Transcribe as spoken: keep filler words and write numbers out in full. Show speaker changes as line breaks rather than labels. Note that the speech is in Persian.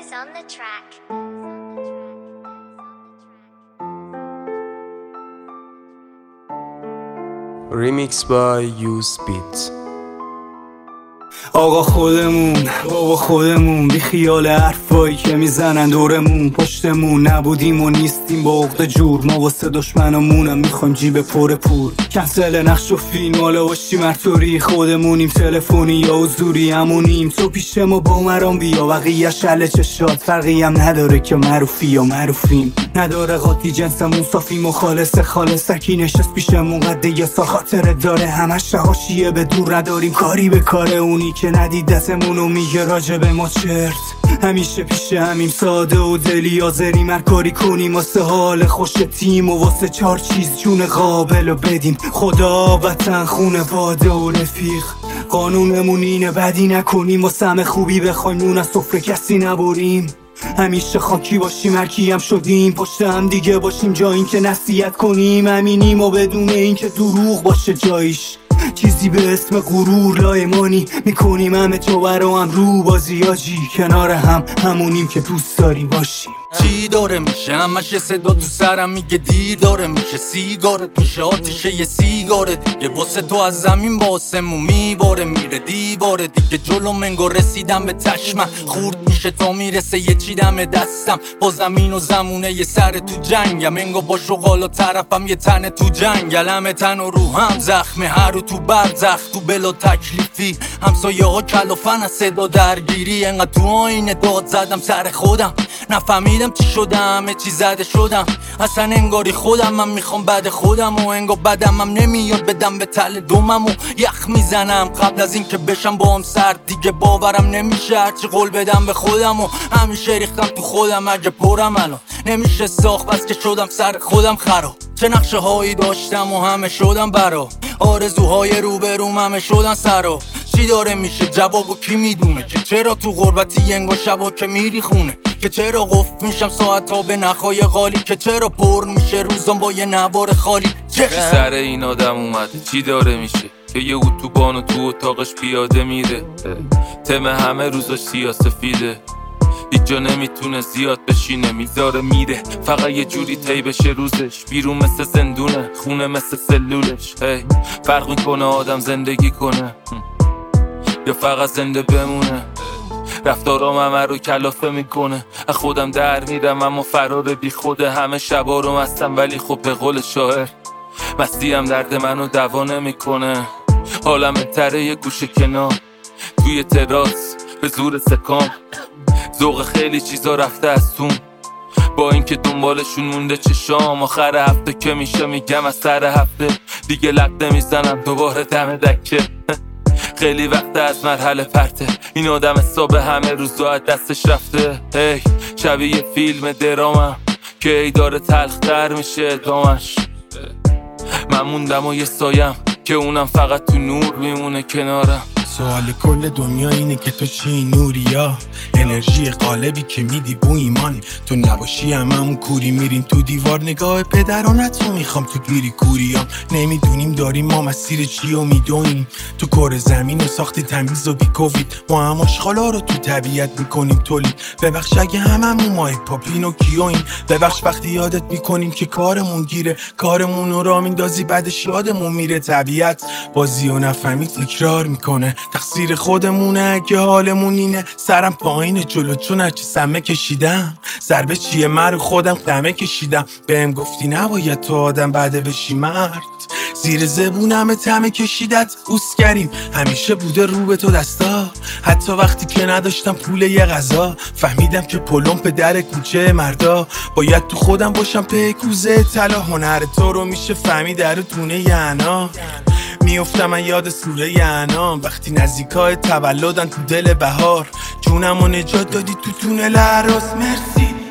Goes on the track.
Remix by Use Beat.
آقا خودمون بابا خودمون بی خیال حرفایی که میزنن دورمون پشتمون نبودیم و نیستیم با عقد جور ما واسه دشمنمونم میخوایم جیب پر پول کنسل نقش و فیلم حالا باشیم مرطوری خودمونیم تلفنی یا حضوری همونیم تو پیش ما با مرام بیا بقیه شله چشات فرقی هم نداره که معروفی یا معروفیم نداره قاطی جنسمون صافی مخالص خالصکی نشست پیشمون قده یا سال خاطره داره همش حاشیه به دور نداریم کاری به کار اونی که ندید دستمونو میگه راجع به ما چرت همیشه پیش همیم ساده و دلی آزریم هر کاری کنیم واسه حال خوش تیم و واسه چار چیز جون قابل و بدیم خدا وطن خونواده و رفیق قانونمون اینه بدی نکنیم و سم خوبی بخوایم نون از سفره کسی نبریم همیشه خاکی باشیم هرکی هم شدیم پشت هم دیگه باشیم جا این که نصیحت کنیم همینیم و بدون این که دروغ باشه جایش چیزی به اسم غرور لایمانی میکنیم همه تو برا هم رو بازی آجی کنار هم همونیم که دوست داریم باشیم
چی داره میشه همش یه صدا تو سرم میگه دیر داره میشه سیگارت میشه آتیشه یه سیگاره دیگه واسه تو از زمین با آسمون میباره میره دیواره دیگه جلو منگو رسیدم به تشمم خورد میشه تا میرسه یه چی دم دستم با زمین و زمونه یه سر تو جنگم انگو با شغالا طرفم یه تنه تو جنگل همه تن و روحم زخمه هر رو تو برزخ تو بلا تکلیفی همسایه ها کلافن از صدا درگیری انقدر تو آینه داد زدم سر خودم نفهمیدم چی شدم همه چی زده شدم اصلا انگاری خودم من میخوام بعد خودم و انگار بدم هم نمیاد بدم به تل دومم و یخ میزنم قبل از این که بشم با هم سرد دیگه باورم نمیشه هرچی قول بدم به خودم و همیشه ریختم تو خودم اگه پرم الان نمیشه ساخت بس که شدم سر خودم خراب چه نقشه هایی داشتم و همه شدم برا آرزوهای روبروم همه شدن سرا چی داره میشه جوابو کی میدونه که چرا تو غربتی انگار شبا که میری خونه که چرا قفل میشم ساعت ها به نخای غالی که چرا پر میشه روزم با یه نوار خالی چه
سر این آدم اومده چی داره میشه که یه اتوبانو تو اتاقش پیاده میره تم همه روزاش سیاسفیده هیچ جا نمیتونه زیاد بشینه میذاره میره فقط یه جوری طی بشه روزش بیرون مثل زندونه خونه مثل سلولش هی فرق میکنه آدم زندگی کنه یا فقط زنده بمونه رفتارام همه رو کلافه میکنه از خودم در میرم اما فرار بی خوده همه شبا رو مستم ولی خب به قول شاعر مستی هم درد منو دوا نمیکنه حالم بهتره یه گوشه کنار توی تراس به زور سکام ذوق خیلی چیزا رفته از تون با اینکه دنبالشون مونده چشام آخر هفته که میشه میگم از سر هفته دیگه لق نمیزنم دوباره دم دکه خیلی وقت از مرحله پرته این آدم حساب همه روزا از دستش رفته هی شبیه فیلم درامم که ای داره تلختر میشه ادامش من موندم و یه سایم که اونم فقط تو نور میمونه کنارم
سوال کل دنیا اینه که تو چی نوریا انرژی قالبی که میدی بو ایمان تو نباشی هممون کوری میریم تو دیوار نگاه پدرانت رو میخوام تو گیری کوریام نمیدونیم داریم ما مسیر چی و میدونیم تو کره زمین و ساختی تمیز و بی کووید ما هم آشغالا رو تو طبیعت میکنیم تولید ببخش اگه هممون ماه پاپین و کیویم ببخش وقتی یادت میکنیم که کارمون گیره کارمون رو را میندازی بعدش یادمون میره طبیعت بازی و نفهمی تکرار میکنه تقصیر خودمونه که حالمون اینه سرم پایین جلو چون هرچی سمه کشیدم ضربه چیه من رو خودم قمه کشیدم بهم گفتی نباید تو آدم بعده بشی مرد زیر زبونم تمه کشیدت اوس کریم همیشه بوده رو به تو دستا حتی وقتی که نداشتم پول یه غذا فهمیدم که پلم به در کوچه مردا باید تو خودم باشم پیکوزه طلا هنر تو رو میشه فهمید در دونه یعنا میفتم من یاد سوره انعام وقتی نزدیکای تولدن تو دل بهار جونمو نجات دادی تو تونل عراس مرسی